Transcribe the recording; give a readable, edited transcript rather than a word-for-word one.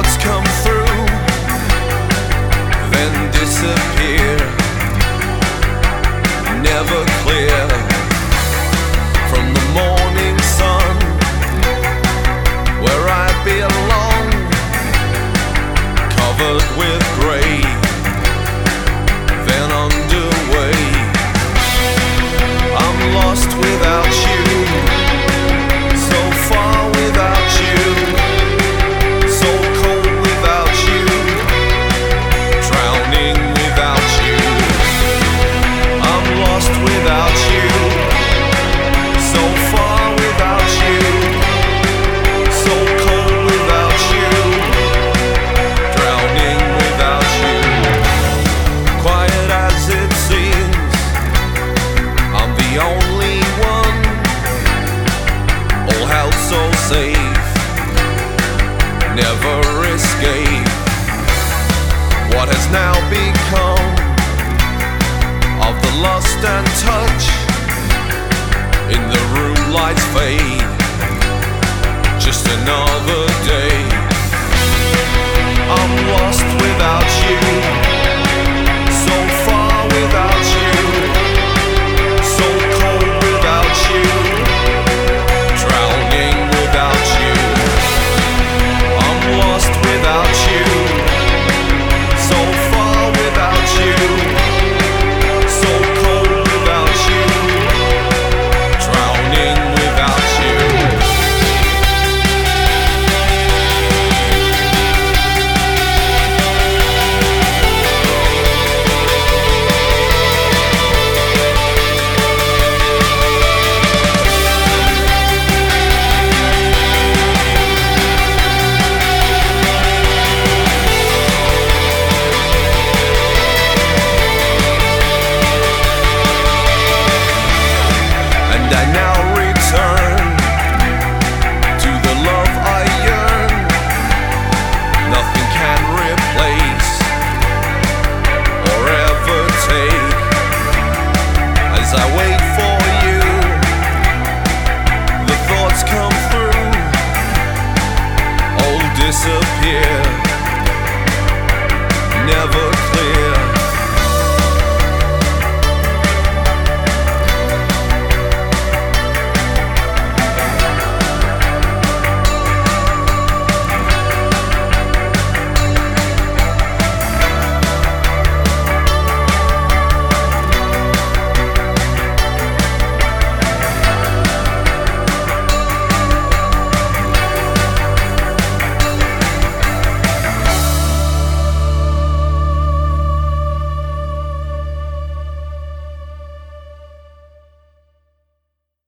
lights come through, then disappear, never clear from the morning sun, where I belong, covered with grey, then underway. I'm lost without you, so far without you, so cold without you, drowning without you. I'm lost without you, so far without you, so cold without you, drowning without you. Quiet as it seems, I'm the only one, all held so safe, never escape. What has now become of the lust and touch? In the room lights fade, just another day.